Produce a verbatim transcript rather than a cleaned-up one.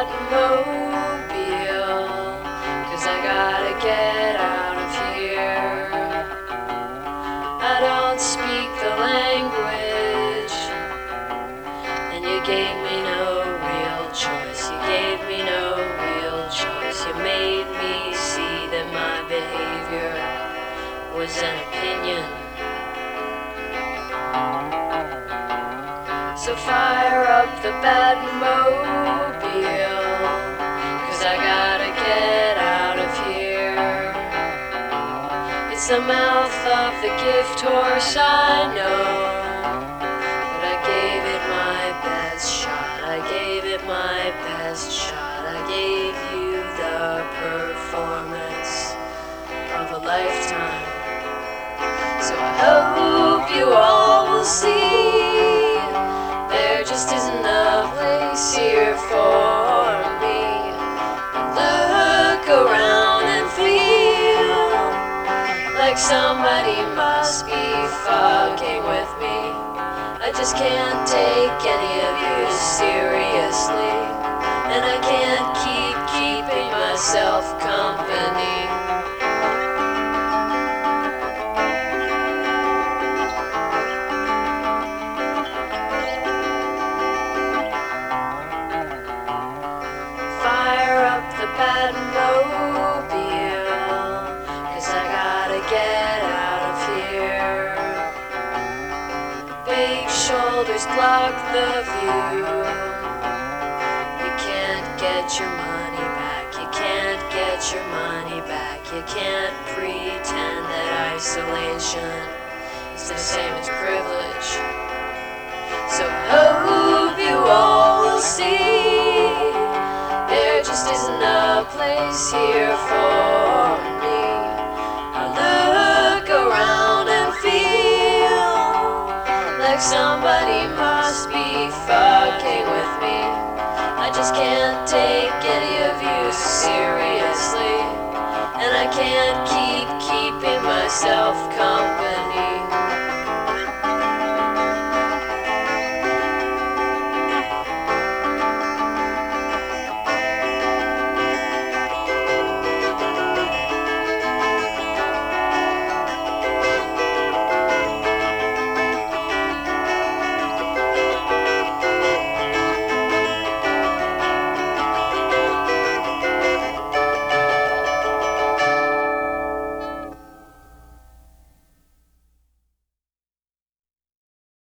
Batmobile, 'cause I gotta get out of here. I don't speak the language, and you gave me no real choice. You gave me no real choice. You made me see that my behavior was an opinion. So fire up the Batmobile, 'cause I gotta get out of here. It's the mouth of the gift horse, I know, but I gave it my best shot. I gave it my best shot. I gave you the performance of a lifetime. So I hope you all will see there just isn't a place here for me. Look around and feel like somebody must be fucking with me. I just can't take any of you seriously, and I can't keep keeping myself company. The Batmobile, 'cause I gotta get out of here. Big shoulders block the view. You can't get your money back. You can't get your money back. You can't pretend that isolation is the same as privilege. So hope you all will see there just isn't a place here for me. I look around and feel like somebody must be fucking with me. I just can't take any of you seriously, and I can't keep keeping myself company.